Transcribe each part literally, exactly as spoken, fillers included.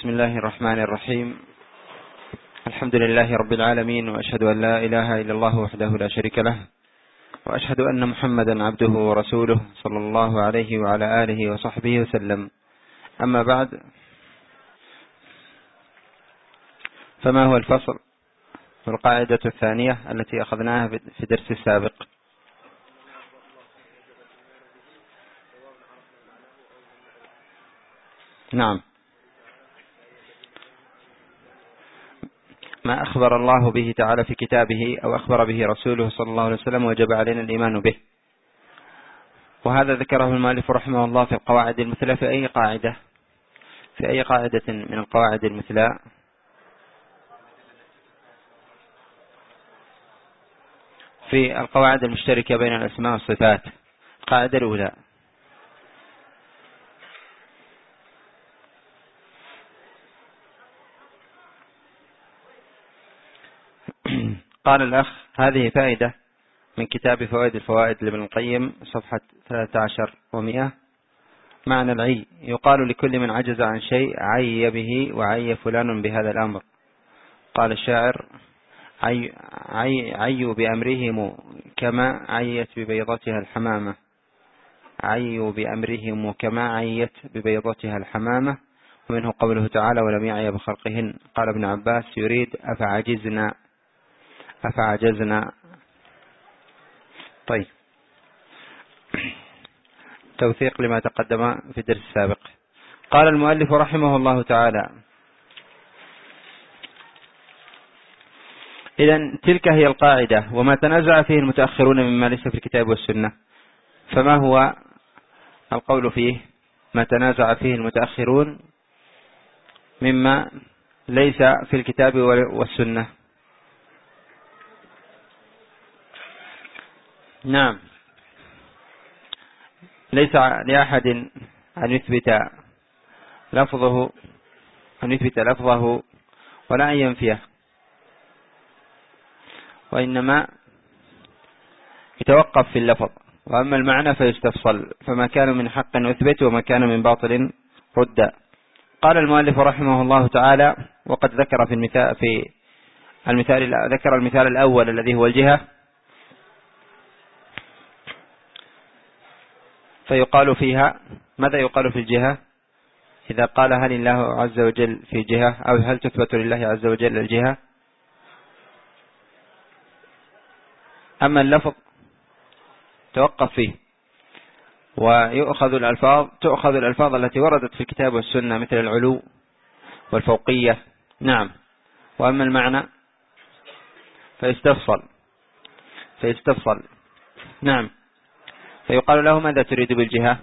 بسم الله الرحمن الرحيم. الحمد لله رب العالمين، وأشهد أن لا إله إلا الله وحده لا شريك له، وأشهد أن محمدا عبده ورسوله صلى الله عليه وعلى آله وصحبه وسلم. أما بعد، فما هو الفصل والقاعدة الثانية التي أخذناها في الدرس السابق؟ نعم، ما أخبر الله به تعالى في كتابه أو أخبر به رسوله صلى الله عليه وسلم وجب علينا الإيمان به. وهذا ذكره المؤلف رحمه الله في القواعد المثلى. في أي قاعدة في أي قاعدة من القواعد المثلى؟ في القواعد المشتركة بين الأسماء والصفات. القاعدة الأولى: قال الأخ: هذه فائدة من كتاب فوائد الفوائد لابن القيم، صفحة ثلاثة عشر ومئة. معنى العي: يقال لكل من عجز عن شيء عي به، وعي فلان بهذا الأمر. قال الشاعر: عي عي عيوا بأمرهم كما عيت ببيضتها الحمامة. عيوا بأمرهم كما عيت ببيضتها الحمامة. ومنه قوله تعالى: ولم يعي بخلقهن. قال ابن عباس: يريد أفعجزنا أفعجزنا. طيب، توثيق لما تقدم في الدرس السابق. قال المؤلف رحمه الله تعالى: إذن تلك هي القاعدة، وما تنازع فيه المتأخرون مما ليس في الكتاب والسنة. فما هو القول فيه؟ ما تنازع فيه المتأخرون مما ليس في الكتاب والسنة. نعم، ليس لأحد أن يثبت لفظه أن يثبت لفظه ولا أن ينفيه، وإنما يتوقف في اللفظ، وأما المعنى فيستفصل، فما كان من حق يثبت وما كان من باطل رد. قال المؤلف رحمه الله تعالى: وقد ذكر في المثال في المثال ذكر المثال الأول الذي هو الجهة. فيقال فيها: ماذا يقال في الجهة؟ إذا قال: هل الله عز وجل في جهة، أو هل تثبت لله عز وجل الجهة؟ أما اللفظ توقف فيه، ويؤخذ الألفاظ تؤخذ الألفاظ التي وردت في الكتاب والسنة مثل العلو والفوقية. نعم. وأما المعنى فيستفصل فيستفصل نعم. فيقال له: ماذا تريد بالجهة؟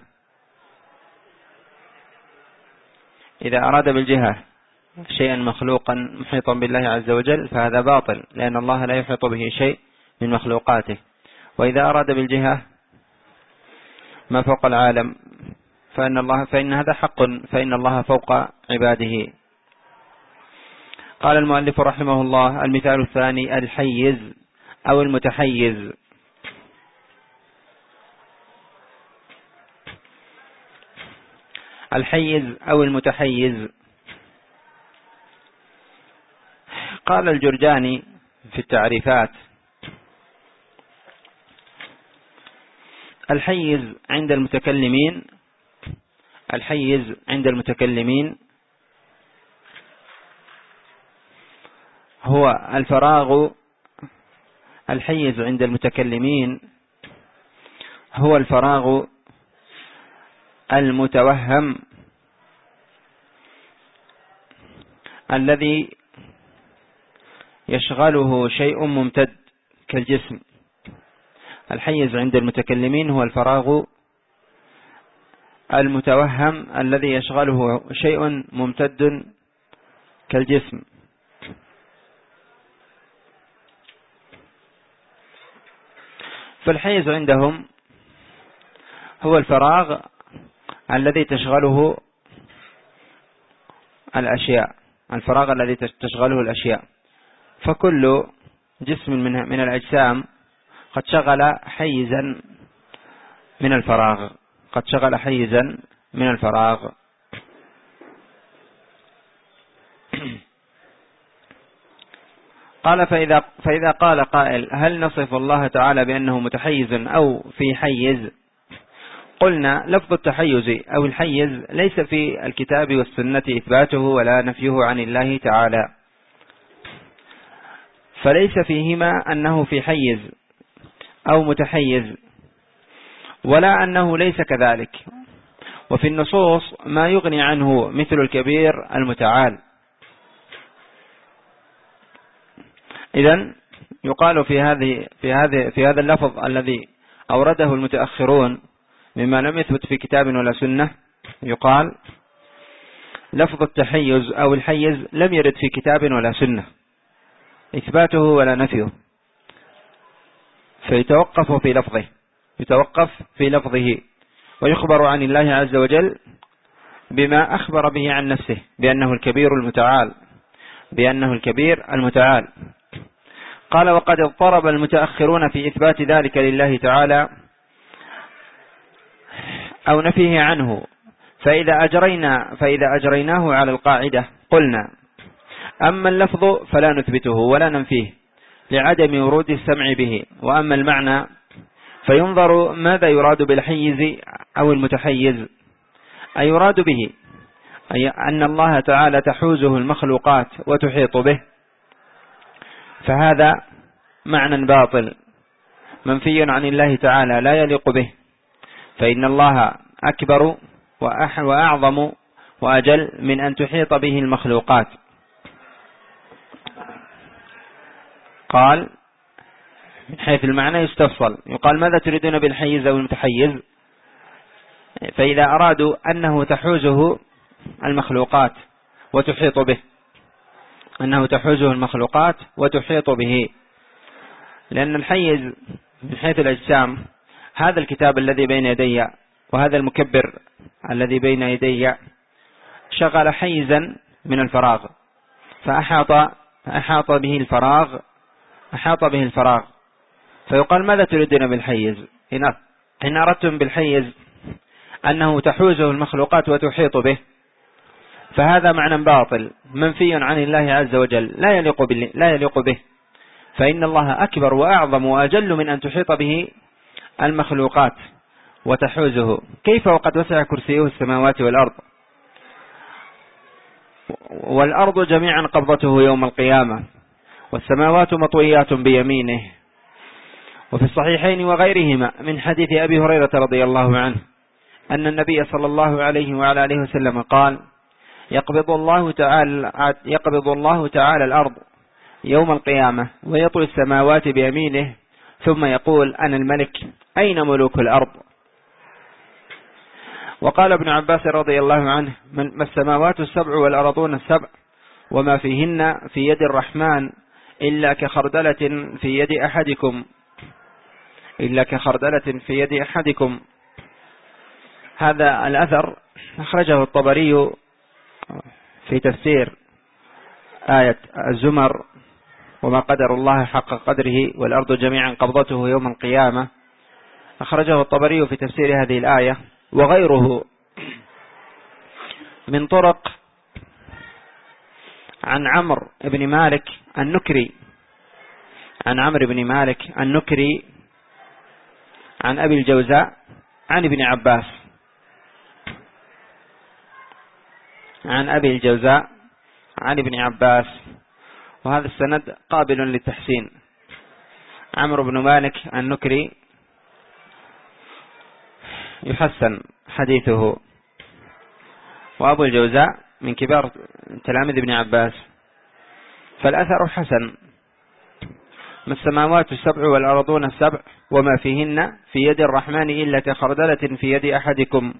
إذا أراد بالجهة شيئا مخلوقا محيطا بالله عز وجل فهذا باطل، لأن الله لا يحيط به شيء من مخلوقاته. وإذا أراد بالجهة ما فوق العالم فإن الله فإن هذا حق، فإن الله فوق عباده. قال المؤلف رحمه الله: المثال الثاني: الحيز أو المتحيز. الحيز أو المتحيز. قال الجرجاني في التعريفات: الحيز عند المتكلمين الحيز عند المتكلمين هو الفراغ الحيز عند المتكلمين هو الفراغ المتوهم الذي يشغله شيء ممتد كالجسم. الحيز عند المتكلمين هو الفراغ المتوهم الذي يشغله شيء ممتد كالجسم. فالحيز عندهم هو الفراغ الذي تشغله الأشياء الفراغ الذي تشغله الأشياء. فكل جسم من الأجسام قد شغل حيزا من الفراغ قد شغل حيزا من الفراغ قال فإذا, فإذا قال قائل هل نصف الله تعالى بأنه متحيز أو في حيز؟ قلنا لفظ التحيز أو الحيز ليس في الكتاب والسنة إثباته ولا نفيه عن الله تعالى، فليس فيهما أنه في حيز أو متحيز ولا أنه ليس كذلك. وفي النصوص ما يغني عنه مثل الكبير المتعال. إذن يقال في هذه في هذه في هذا اللفظ الذي أورده المتأخرون مما لم يثبت في كتاب ولا سنة، يقال لفظ التحيز أو الحيز لم يرد في كتاب ولا سنة إثباته ولا نفيه، فيتوقف في لفظه يتوقف في لفظه ويخبر عن الله عز وجل بما أخبر به عن نفسه بأنه الكبير المتعال بأنه الكبير المتعال. قال وقد اضطرب المتأخرون في إثبات ذلك لله تعالى أو نفيه عنه، فإذا أجرينا فإذا أجريناه على القاعدة قلنا أما اللفظ فلا نثبته ولا ننفيه لعدم ورود السمع به، وأما المعنى فينظر ماذا يراد بالحيز أو المتحيز. أي يراد به أي أن الله تعالى تحوزه المخلوقات وتحيط به، فهذا معنى باطل منفي عن الله تعالى لا يليق به، فإن الله أكبر وأعظم وأجل من أن تحيط به المخلوقات. قال من حيث المعنى يستفصل، يقال ماذا تريدون بالحيز أو المتحيز؟ فإذا أرادوا أنه تحوزه المخلوقات وتحيط به أنه تحوزه المخلوقات وتحيط به، لأن الحيز من حيث الأجسام هذا الكتاب الذي بين يدي وهذا المكبر الذي بين يدي شغل حيزا من الفراغ فأحاط, فأحاط به الفراغ أحاط به الفراغ فيقال ماذا تريدون بالحيز؟ إن أردتم بالحيز أنه تحوزه المخلوقات وتحيط به فهذا معنى باطل منفي عن الله عز وجل لا يليق به, لا يليق به فإن الله أكبر وأعظم وأجل من أن تحيط به المخلوقات وتحوزه. كيف وقد وسع كرسيه السماوات والأرض والأرض جميعا قبضته يوم القيامة والسماوات مطويات بيمينه. وفي الصحيحين وغيرهما من حديث أبي هريرة رضي الله عنه أن النبي صلى الله عليه وعلى آله وسلم قال يقبض الله تعالى, يقبض الله تعالى الأرض يوم القيامة ويطوي السماوات بيمينه ثم يقول أنا الملك أين ملوك الأرض؟ وقال ابن عباس رضي الله عنه ما السماوات السبع والأرضون السبع وما فيهن في يد الرحمن إلا كخردلة في يد أحدكم إلا كخردلة في يد أحدكم. هذا الأثر أخرجه الطبري في تفسير آية الزمر وما قدر الله حق قدره والأرض جميعا قبضته يوم القيامة، أخرجه الطبري في تفسير هذه الآية وغيره من طرق عن عمرو بن مالك النكري عن عمرو بن مالك النكري عن أبي الجوزاء عن ابن عباس عن أبي الجوزاء عن ابن عباس، وهذا السند قابل للتحسين. عمرو بن مالك النكري يحسن حديثه، وأبو الجوزاء من كبار تلاميذ ابن عباس، فالأثر حسن. ما السماوات السبع والأرضون السبع وما فيهن في يد الرحمن إلا كخردلة في يد أحدكم.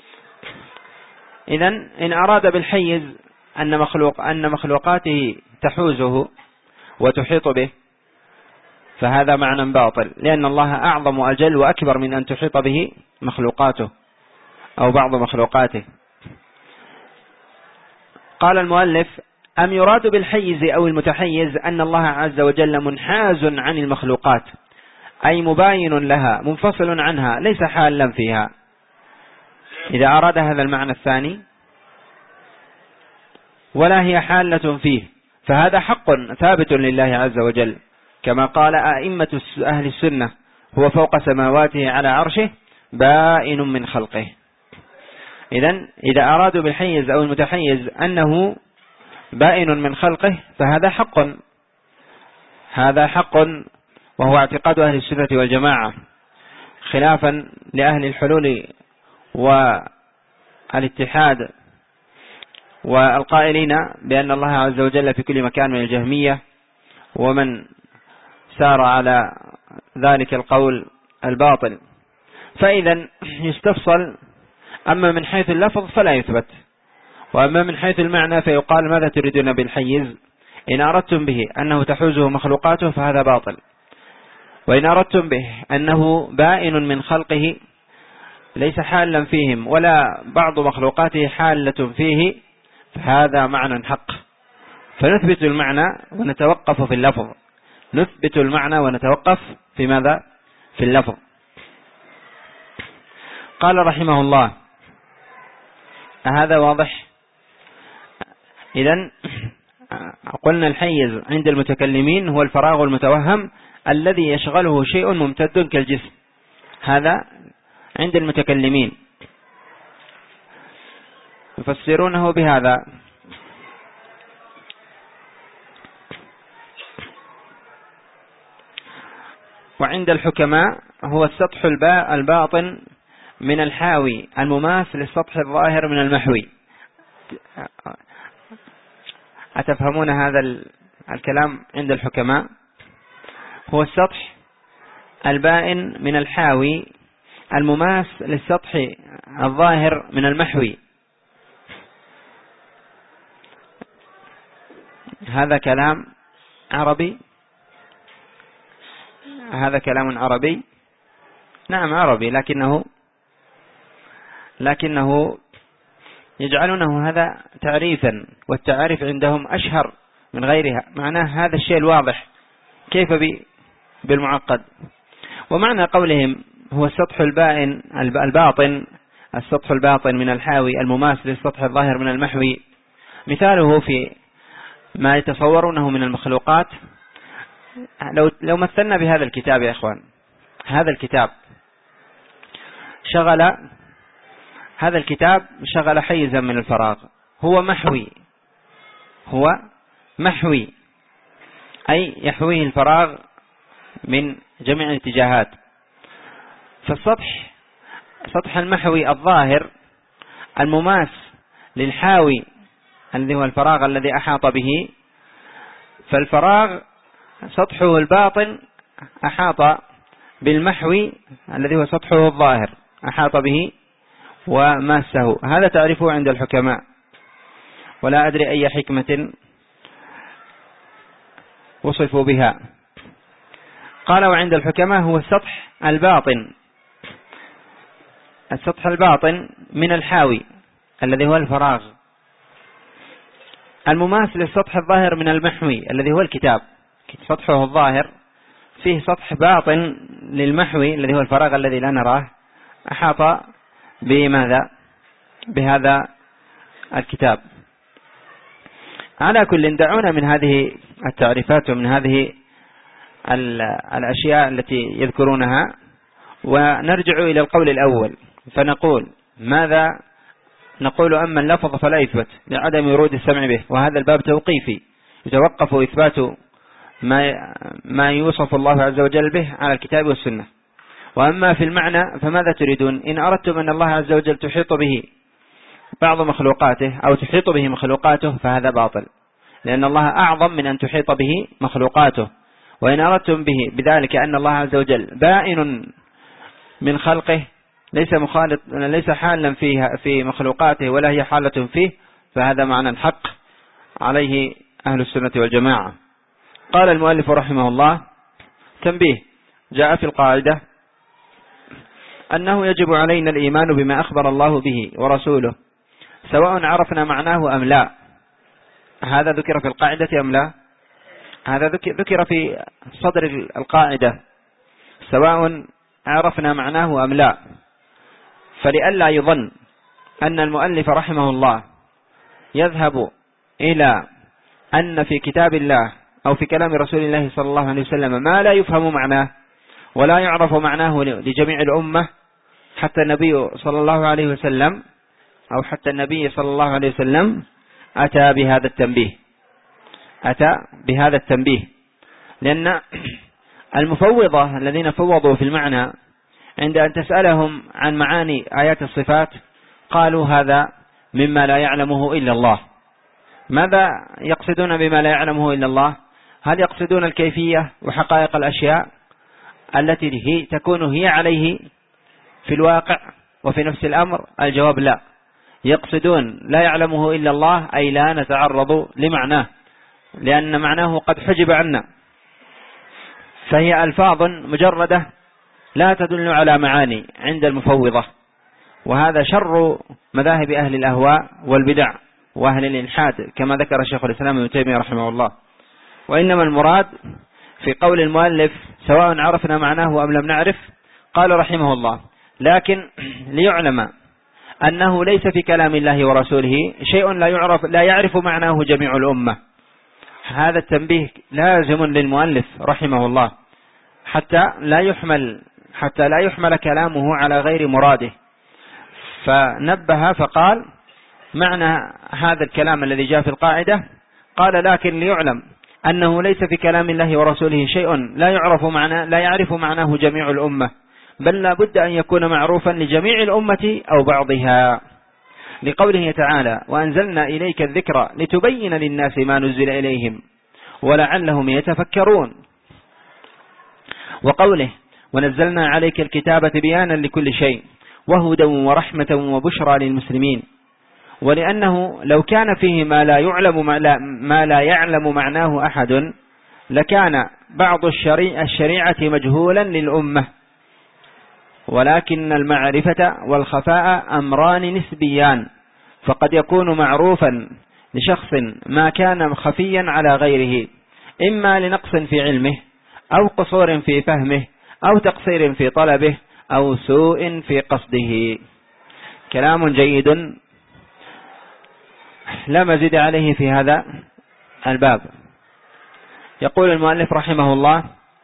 إذن إن أراد بالحيز أن, مخلوق أن مخلوقاته تحوزه وتحيط به فهذا معنى باطل، لأن الله أعظم وأجل وأكبر من أن تحيط به مخلوقاته أو بعض مخلوقاته. قال المؤلف أم يراد بالحيز أو المتحيز أن الله عز وجل منحاز عن المخلوقات أي مباين لها منفصل عنها ليس حالا فيها. إذا أراد هذا المعنى الثاني ولا هي حالة فيه، فهذا حق ثابت لله عز وجل، كما قال أئمة أهل السنة: هو فوق سماواته على عرشه بائن من خلقه. إذن إذا أرادوا بالحيز أو المتحيز أنه بائن من خلقه فهذا حق، هذا حق، وهو اعتقاد أهل السنة والجماعة، خلافا لأهل الحلول والاتحاد والقائلين بأن الله عز وجل في كل مكان من الجهمية ومن سار على ذلك القول الباطل. فإذا يستفصل: أما من حيث اللفظ فلا يثبت، وأما من حيث المعنى فيقال: ماذا تريدون بالحيز؟ إن أردتم به أنه تحوزه مخلوقاته فهذا باطل، وإن أردتم به أنه بائن من خلقه ليس حالا فيهم ولا بعض مخلوقاته حالة فيه فهذا معنى حق. فنثبت المعنى ونتوقف في اللفظ، نثبت المعنى ونتوقف في ماذا؟ في اللفظ. قال رحمه الله: هذا واضح؟ إذن قلنا الحيز عند المتكلمين هو الفراغ المتوهم الذي يشغله شيء ممتد كالجسم، هذا عند المتكلمين يفسرونه بهذا. وعند الحكماء هو السطح الباطن من الحاوي المماس للسطح الظاهر من المحوي. أتفهمون هذا الكلام؟ عند الحكماء هو السطح البائن من الحاوي المماس للسطح الظاهر من المحوي. هذا كلام عربي، هذا كلام عربي، نعم عربي، لكنه لكنه يجعلونه هذا تعريفا، والتعريف عندهم أشهر من غيرها، معناه هذا الشيء الواضح، كيف بالمعقد؟ ومعنى قولهم هو السطح البائن الباطن، السطح الباطن من الحاوي المماس للسطح الظاهر من المحوي، مثاله في ما يتصورونه من المخلوقات. لو لو مثلنا بهذا الكتاب يا إخوان، هذا الكتاب شغل هذا الكتاب شغل حيزا من الفراغ، هو محوي، هو محوي أي يحويه الفراغ من جميع الاتجاهات. فالسطح سطح المحوي الظاهر المماس للحاوي الذي هو الفراغ الذي أحاط به، فالفراغ سطحه الباطن أحاط بالمحوي الذي هو سطحه الظاهر، أحاط به وماسه. هذا تعرفه عند الحكماء، ولا أدري أي حكمة وصفوا بها. قال: وعند الحكماء هو السطح الباطن، السطح الباطن من الحاوي الذي هو الفراغ المماس للسطح الظاهر من المحوي الذي هو الكتاب. سطحه الظاهر فيه سطح باطن للمحوي الذي هو الفراغ الذي لا نراه، أحاط بماذا؟ بهذا الكتاب. على كل دعونا من هذه التعريفات ومن هذه الأشياء التي يذكرونها ونرجع إلى القول الأول، فنقول ماذا نقول؟ أما اللفظ فلا يثبت لعدم ورود السمع به، وهذا الباب توقيفي يتوقف إثبات ما ما يوصف الله عز وجل به على الكتاب والسنة. وأما في المعنى فماذا تريدون؟ إن أردتم أن الله عز وجل تحيط به بعض مخلوقاته أو تحيط به مخلوقاته فهذا باطل، لأن الله أعظم من أن تحيط به مخلوقاته. وإن أردتم به بذلك أن الله عز وجل بائن من خلقه ليس مخالط ليس حالا فيها في مخلوقاته ولا هي حالة فيه، فهذا معنى الحق عليه أهل السنة والجماعة. قال المؤلف رحمه الله: تنبيه، جاء في القاعدة أنه يجب علينا الإيمان بما أخبر الله به ورسوله سواء عرفنا معناه أم لا. هذا ذكر في القاعدة أم لا؟ هذا ذكر في صدر القاعدة، سواء عرفنا معناه أم لا. فلئلا يظن أن المؤلف رحمه الله يذهب إلى أن في كتاب الله أو في كلام رسول الله صلى الله عليه وسلم ما لا يفهم معناه ولا يعرف معناه لجميع الأمة، حتى النبي صلى الله عليه وسلم أو حتى النبي صلى الله عليه وسلم أتى بهذا التنبيه أتى بهذا التنبيه لأن المفوضة الذين فوضوا في المعنى عند أن تسألهم عن معاني آيات الصفات قالوا هذا مما لا يعلمه إلا الله. ماذا يقصدون بما لا يعلمه إلا الله؟ هل يقصدون الكيفية وحقائق الأشياء التي هي تكون هي عليه في الواقع وفي نفس الأمر؟ الجواب لا، يقصدون لا يعلمه إلا الله، أي لا نتعرض لمعناه لأن معناه قد حجب عنا، فهي ألفاظ مجردة لا تدل على معاني عند المفوضة، وهذا شر مذاهب أهل الأهواء والبدع وأهل الإلحاد كما ذكر شيخ الإسلام ابن تيمية رحمه الله. وإنما المراد في قول المؤلف سواء عرفنا معناه أم لم نعرف، قال رحمه الله: لكن ليعلم أنه ليس في كلام الله ورسوله شيء لا يعرف لا يعرف معناه جميع الأمة. هذا التنبيه لازم للمؤلف رحمه الله حتى لا يحمل حتى لا يحمل كلامه على غير مراده، فنبه فقال: معنى هذا الكلام الذي جاء في القاعدة، قال: لكن ليعلم أنه ليس في كلام الله ورسوله شيء لا يعرف معناه لا يعرف معناه جميع الأمة، بل لا بد أن يكون معروفا لجميع الأمة أو بعضها، لقوله تعالى: وأنزلنا إليك الذكر لتبين للناس ما نزل إليهم ولعلهم يتفكرون، وقوله: ونزلنا عليك الكتاب بيانا لكل شيء وهدى ورحمة وبشرى للمسلمين. ولأنه لو كان فيه ما لا يعلم ما لا يعلم معناه أحد لكان بعض الشريعة مجهولا للأمة، ولكن المعرفة والخفاء أمران نسبيان، فقد يكون معروفا لشخص ما كان خفيا على غيره، إما لنقص في علمه أو قصور في فهمه أو تقصير في طلبه أو سوء في قصده. كلام جيد لا مزيد عليه في هذا الباب. يقول المؤلف رحمه الله: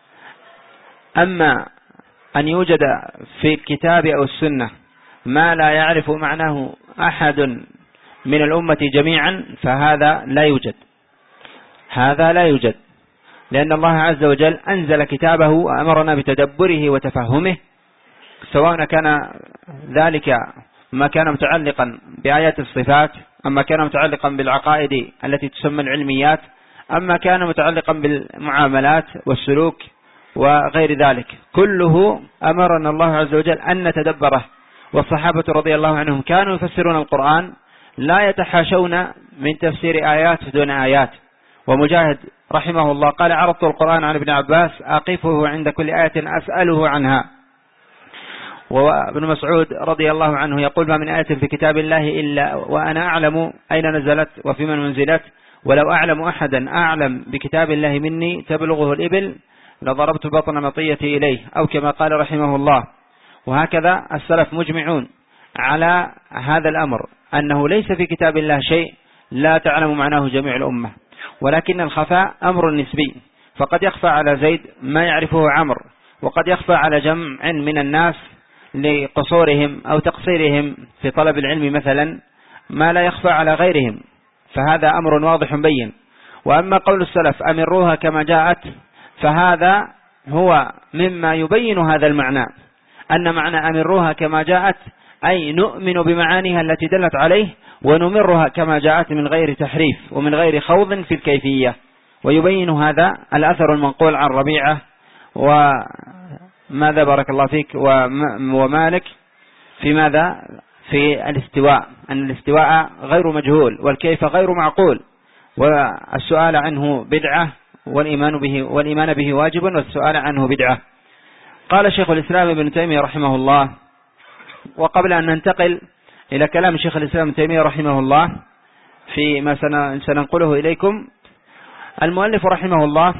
أما أن يوجد في الكتاب أو السنة ما لا يعرف معناه أحد من الأمة جميعا فهذا لا يوجد هذا لا يوجد لأن الله عز وجل أنزل كتابه وأمرنا بتدبره وتفهمه، سواء كان ذلك ما كان متعلقا بآيات الصفات، أما كان متعلقا بالعقائد التي تسمى العلميات، أما كان متعلقا بالمعاملات والسلوك وغير ذلك، كله أمرنا الله عز وجل أن نتدبره. والصحابة رضي الله عنهم كانوا يفسرون القرآن لا يتحاشون من تفسير آيات دون آيات. ومجاهد رحمه الله قال: عرضت القرآن عن ابن عباس أقفه عند كل آية أسأله عنها. وابن مسعود رضي الله عنه يقول: ما من آية في كتاب الله إلا وأنا أعلم أين نزلت وفي من منزلت، ولو أعلم أحدا أعلم بكتاب الله مني تبلغه الإبل لضربت بطن مطيتي إليه، أو كما قال رحمه الله. وهكذا السلف مجمعون على هذا الأمر، أنه ليس في كتاب الله شيء لا تعلم معناه جميع الأمة، ولكن الخفاء أمر نسبي، فقد يخفى على زيد ما يعرفه عمر، وقد يخفى على جمع من الناس لقصورهم أو تقصيرهم في طلب العلم مثلا ما لا يخفى على غيرهم، فهذا أمر واضح بين. وأما قول السلف أمروها كما جاءت فهذا هو مما يبين هذا المعنى، أن معنى أمروها كما جاءت أي نؤمن بمعانيها التي دلت عليه ونمرها كما جاءت من غير تحريف ومن غير خوض في الكيفية. ويبين هذا الأثر المنقول عن ربيعة وماذا بارك الله فيك ومالك في ماذا في الاستواء، أن الاستواء غير مجهول والكيف غير معقول، والسؤال عنه بدعة والإيمان به والإيمان به واجب والسؤال عنه بدعة. قال شيخ الإسلام ابن تيمية رحمه الله. وقبل أن ننتقل إلى كلام شيخ الإسلام ابن تيمية رحمه الله فيما سننقله إليكم، المؤلف رحمه الله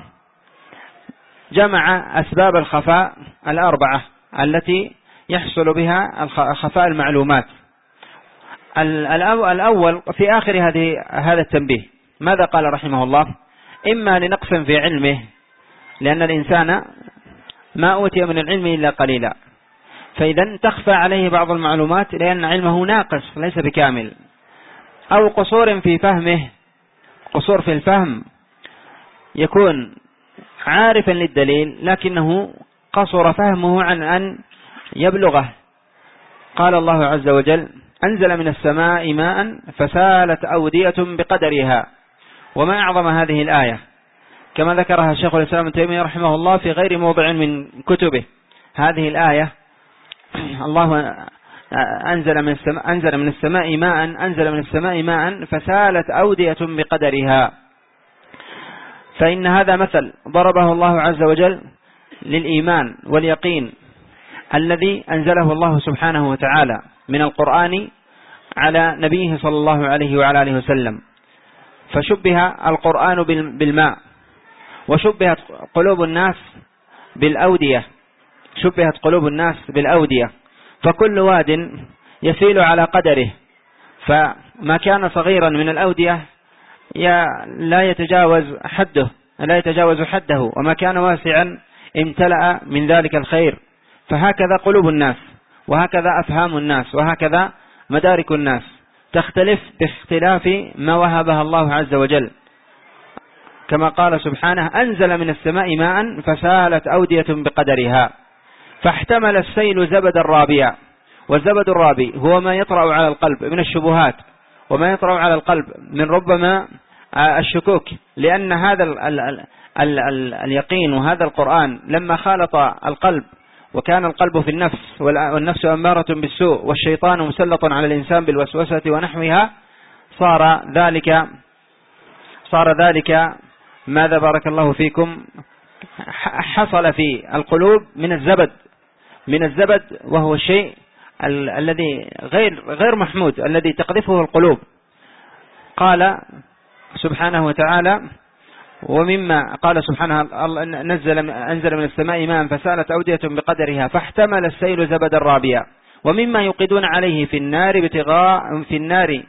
جمع أسباب الخفاء الأربعة التي يحصل بها خفاء المعلومات. الأول في آخر هذه هذا التنبيه ماذا قال رحمه الله؟ إما لنقص في علمه، لأن الإنسان ما أوتي من العلم إلا قليلا، فإذا تخفى عليه بعض المعلومات لأن علمه ناقص ليس بكامل، أو قصور في فهمه، قصور في الفهم، يكون عارفا للدليل لكنه قصر فهمه عن أن يبلغه. قال الله عز وجل: أنزل من السماء ماء فسالت أودية بقدرها. وما أعظم هذه الآية، كما ذكرها شيخ الإسلام ابن تيمية رحمه الله في غير موضع من كتبه. هذه الآية الله أنزل من السماء أنزل من السماء ماء أنزل من السماء ماء فسالت أودية بقدرها، فإن هذا مثل ضربه الله عز وجل للإيمان واليقين الذي أنزله الله سبحانه وتعالى من القرآن على نبيه صلى الله عليه وعلى آله وسلم، فشبه القرآن بالماء، وشبهت قلوب الناس بالأودية شبهت قلوب الناس بالأودية فكل واد يسيل على قدره، فما كان صغيرا من الأودية لا يتجاوز حده لا يتجاوز حده وما كان واسعا امتلأ من ذلك الخير. فهكذا قلوب الناس، وهكذا أفهام الناس، وهكذا مدارك الناس تختلف باختلاف ما وهبها الله عز وجل، كما قال سبحانه: أنزل من السماء ماء فسالت أودية بقدرها فاحتمل السيل زبد الرابية. والزبد الرابي هو ما يطرأ على القلب من الشبهات، وما يطرأ على القلب من ربما الشكوك، لأن هذا ال ال ال ال ال اليقين وهذا القرآن لما خالط القلب، وكان القلب في النفس، والنفس أمارة بالسوء، والشيطان مسلط على الإنسان بالوسوسة ونحوها، صار ذلك صار ذلك ماذا بارك الله فيكم حصل في القلوب من الزبد من الزبد وهو الشيء ال الذي غير غير محمود الذي تقذفه القلوب. قال سبحانه وتعالى: ومما قال سبحانه نزل أنزل من السماء ماء فسالت أودية بقدرها فاحتمل السيل زبدا رابيا ومما يوقدون عليه في النار ابتغاء في النار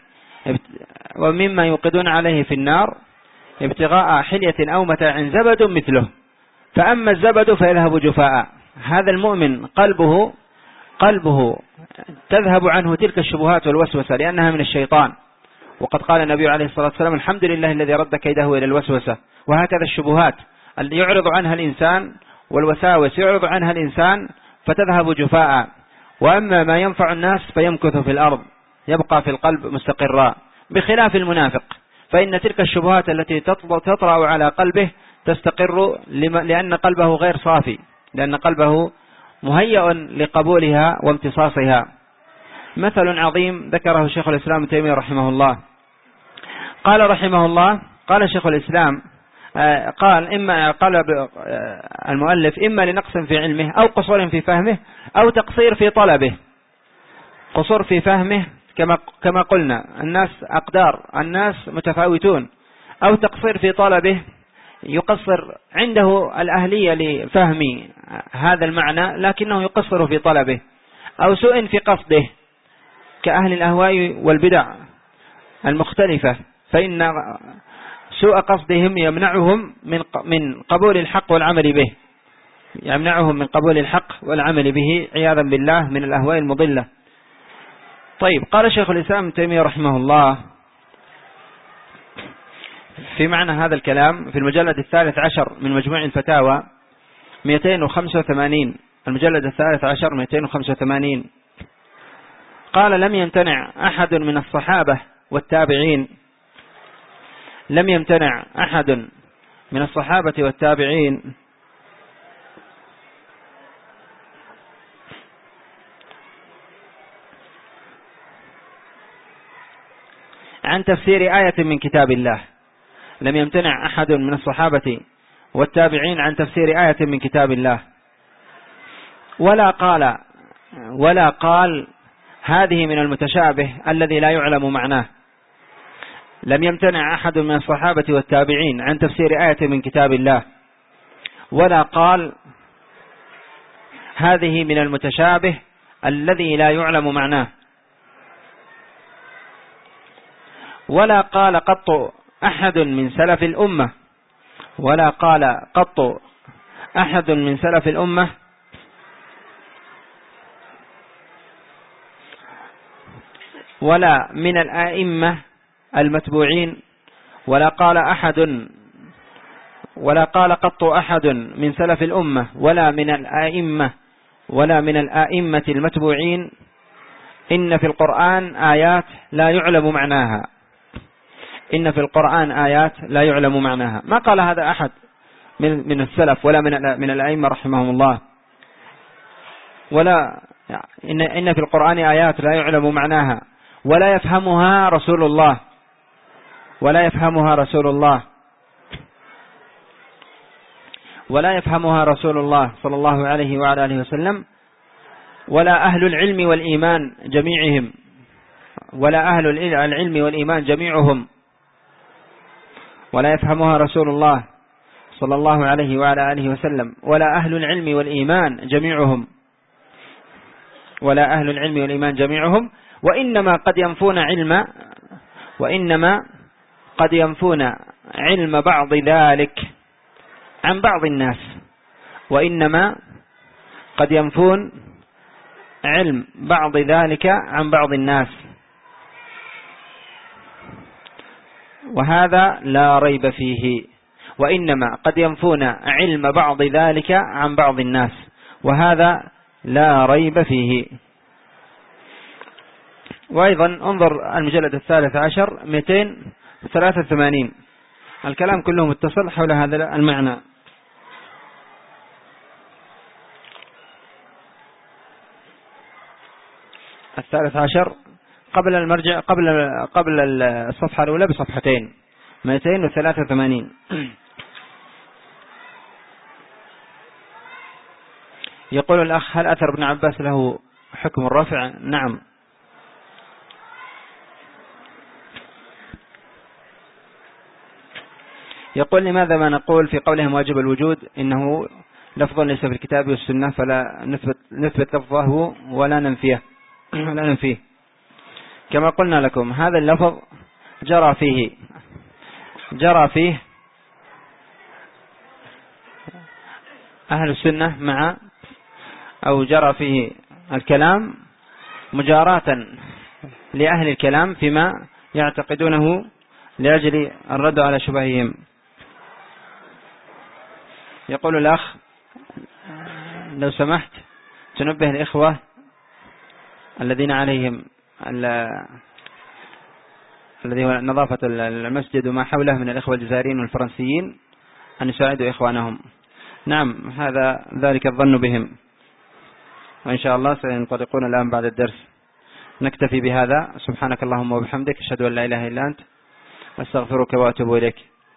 ومما يوقدون عليه في النار ابتغاء حلية أو متاع زبد مثله فأما الزبد فيذهب جفاء. هذا المؤمن قلبه قلبه تذهب عنه تلك الشبهات والوسوسة لأنها من الشيطان، وقد قال النبي عليه الصلاة والسلام: الحمد لله الذي رد كيده إلى الوسوسة. وهكذا الشبهات اللي يعرض عنها الإنسان والوساوس يعرض عنها الإنسان فتذهب جفاء. وأما ما ينفع الناس فيمكث في الأرض يبقى في القلب مستقرا، بخلاف المنافق، فإن تلك الشبهات التي تطرأ على قلبه تستقر لأن قلبه غير صافي، لأن قلبه مهيأ لقبولها وامتصاصها. مثل عظيم ذكره شيخ الإسلام ابن تيمية رحمه الله. قال رحمه الله قال شيخ الإسلام قال إما قال المؤلف إما لنقص في علمه أو قصور في فهمه أو تقصير في طلبه. قصور في فهمه كما كما قلنا الناس أقدار، الناس متفاوتون، أو تقصير في طلبه يقصر عنده الأهلية لفهم هذا المعنى لكنه يقصر في طلبه، أو سوء في قصده كأهل الأهواء والبدع المختلفة، فإن سوء قصدهم يمنعهم من من قبول الحق والعمل به يمنعهم من قبول الحق والعمل به عياذا بالله من الأهواء المضلة. طيب، قال شيخ الإسلام ابن تيمية رحمه الله في معنى هذا الكلام في المجلد الثالث عشر من مجموع الفتاوى مئتين وخمسة وثمانين، المجلد الثالث عشر مئتين وخمسة وثمانين، قال: لم يمتنع أحد من الصحابة والتابعين لم يمتنع أحد من الصحابة والتابعين عن تفسير آية من كتاب الله. لم يمتنع أحد من الصحابة والتابعين عن تفسير آية من كتاب الله، ولا قال ولا قال هذه من المتشابه الذي لا يعلم معناه. لم يمتنع أحد من الصحابة والتابعين عن تفسير آية من كتاب الله، ولا قال هذه من المتشابه الذي لا يعلم معناه، ولا قال قط أحد من سلف الأمة ولا قال قط أحد من سلف الأمة ولا من الآئمة المتبوعين ولا قال أحد ولا قال قط أحد من سلف الأمة ولا من الآئمة ولا من الآئمة المتبوعين إن في القرآن آيات لا يعلم معناها إن في القرآن آيات لا يعلم معناها. ما قال هذا أحد من من السلف ولا من من الأئمة رحمهم الله، ولا إن إن في القرآن آيات لا يعلم معناها ولا يفهمها رسول الله ولا يفهمها رسول الله ولا يفهمها رسول الله صلى الله عليه وعلى آله وسلم ولا أهل العلم والإيمان جميعهم ولا أهل العلم والإيمان جميعهم ولا يفهمها رسول الله صلى الله عليه وعلى آله وسلم ولا أهل العلم والإيمان جميعهم ولا أهل العلم والإيمان جميعهم وإنما قد ينفون علم وإنما قد ينفون علم بعض ذلك عن بعض الناس وإنما قد ينفون علم بعض ذلك عن بعض الناس وهذا لا ريب فيه. وإنما قد ينفون علم بعض ذلك عن بعض الناس وهذا لا ريب فيه. وأيضا انظر المجلد الثالث عشر مئتين وثلاثة وثمانين، الكلام كله متصل حول هذا المعنى. الثالث عشر قبل المرجع قبل قبل الصفحة الأولى بصفحتين، مئتين وثلاثة وثمانين. يقول الأخ: هل أثر ابن عباس له حكم الرفع؟ نعم. يقول: لماذا ما نقول في قولهم واجب الوجود إنه لفظ ليس في الكتاب والسنة فلا نثبت, نثبت لفظه ولا ننفيه ولا ننفيه كما قلنا لكم. هذا اللفظ جرى فيه جرى فيه أهل السنة مع أو جرى فيه الكلام مجاراة لأهل الكلام فيما يعتقدونه لأجل الرد على شبههم. يقول الأخ: لو سمحت تنبه الإخوة الذين عليهم الذي هو نظافة المسجد وما حوله من الإخوة الجزائريين والفرنسيين أن يساعدوا إخوانهم. نعم، هذا ذلك الظن بهم، وإن شاء الله سينطلقون الآن بعد الدرس. نكتفي بهذا. سبحانك اللهم وبحمدك، أشهد أن لا إله إلا أنت، أستغفرك وأتوب إليك.